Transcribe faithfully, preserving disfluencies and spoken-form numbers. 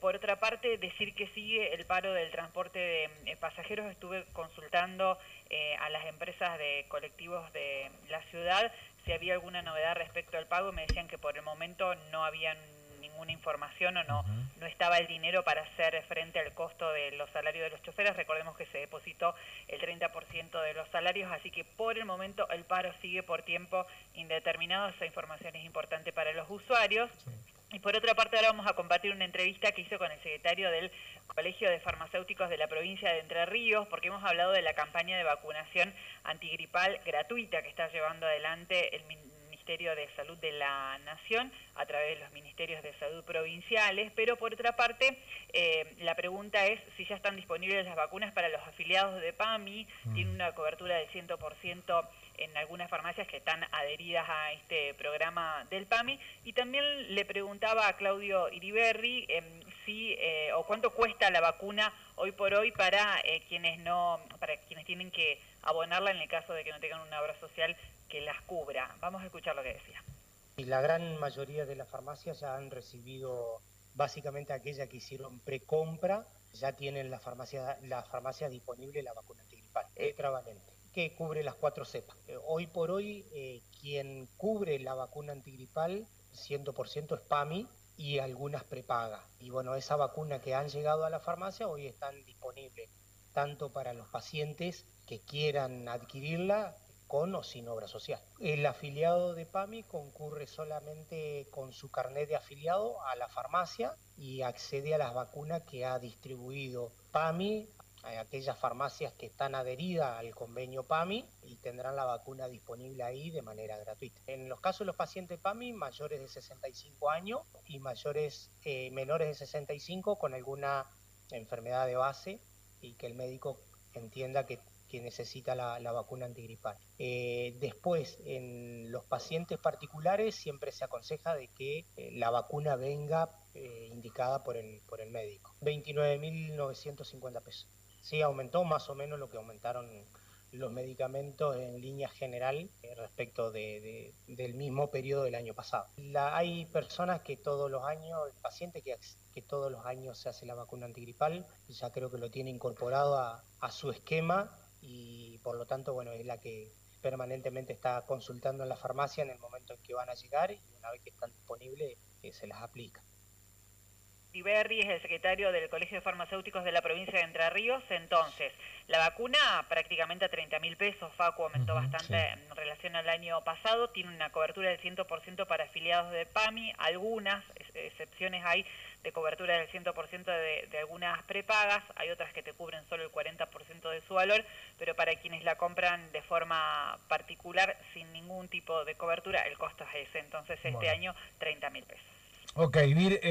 por otra parte, decir que sigue el paro del transporte de eh, pasajeros. Estuve consultando eh, a las empresas de colectivos de la ciudad si había alguna novedad respecto al pago. Me decían que por el momento no había ninguna información o no, Uh-huh. no estaba el dinero para hacer frente al costo de los salarios de los choferes. Recordemos que se depositó el treinta por ciento de los salarios, así que por el momento el paro sigue por tiempo indeterminado. Esa información es importante para los usuarios. Sí. Y por otra parte, ahora vamos a compartir una entrevista que hizo con el secretario del Colegio de Farmacéuticos de la provincia de Entre Ríos, porque hemos hablado de la campaña de vacunación antigripal gratuita que está llevando adelante el Ministerio de Salud de la Nación a través de los Ministerios de Salud provinciales. Pero por otra parte, eh, la pregunta es si ya están disponibles las vacunas para los afiliados de PAMI. Mm. Tiene una cobertura del cien por ciento en algunas farmacias que están adheridas a este programa del PAMI. Y también le preguntaba a Claudio Iriberri eh, si eh, o cuánto cuesta la vacuna hoy por hoy para eh, quienes no, para quienes tienen que abonarla en el caso de que no tengan una obra social que las cubra. Vamos a escuchar lo que decía. Y la gran mayoría de las farmacias ya han recibido, básicamente aquellas que hicieron precompra, ya tienen la farmacia, la farmacia disponible la vacuna antigripal tetravalente, que cubre las cuatro cepas. Eh, hoy por hoy, eh, quien cubre la vacuna antigripal cien por ciento es PAMI y algunas prepagas. Y bueno, esa vacuna que han llegado a la farmacia hoy están disponibles tanto para los pacientes que quieran adquirirla con o sin obra social. El afiliado de PAMI concurre solamente con su carnet de afiliado a la farmacia y accede a las vacunas que ha distribuido PAMI a aquellas farmacias que están adheridas al convenio PAMI y tendrán la vacuna disponible ahí de manera gratuita. En los casos de los pacientes PAMI mayores de sesenta y cinco años y mayores eh, menores de sesenta y cinco con alguna enfermedad de base y que el médico entienda que que necesita la, la vacuna antigripal. Eh, después, en los pacientes particulares siempre se aconseja de que eh, la vacuna venga eh, indicada por el, por el médico. veintinueve mil novecientos cincuenta pesos. Sí, aumentó más o menos lo que aumentaron los medicamentos en línea general eh, respecto de, de, del mismo periodo del año pasado. La, hay personas que todos los años, el paciente que, que todos los años se hace la vacuna antigripal, ya creo que lo tiene incorporado a, a su esquema y por lo tanto, bueno, es la que permanentemente está consultando en la farmacia en el momento en que van a llegar y una vez que están disponibles eh, se las aplica. Iriberri es el secretario del Colegio de Farmacéuticos de la provincia de Entre Ríos. Entonces, la vacuna prácticamente a treinta mil pesos, Facu, aumentó uh-huh, bastante sí. en relación al año pasado. Tiene una cobertura del cien por ciento para afiliados de PAMI. Algunas ex excepciones hay de cobertura del cien por ciento de, de algunas prepagas. Hay otras que te cubren solo el cuarenta por ciento de su valor, pero para quienes la compran de forma particular, sin ningún tipo de cobertura, el costo es ese. Entonces, este bueno. año, treinta mil pesos. Ok, Vir,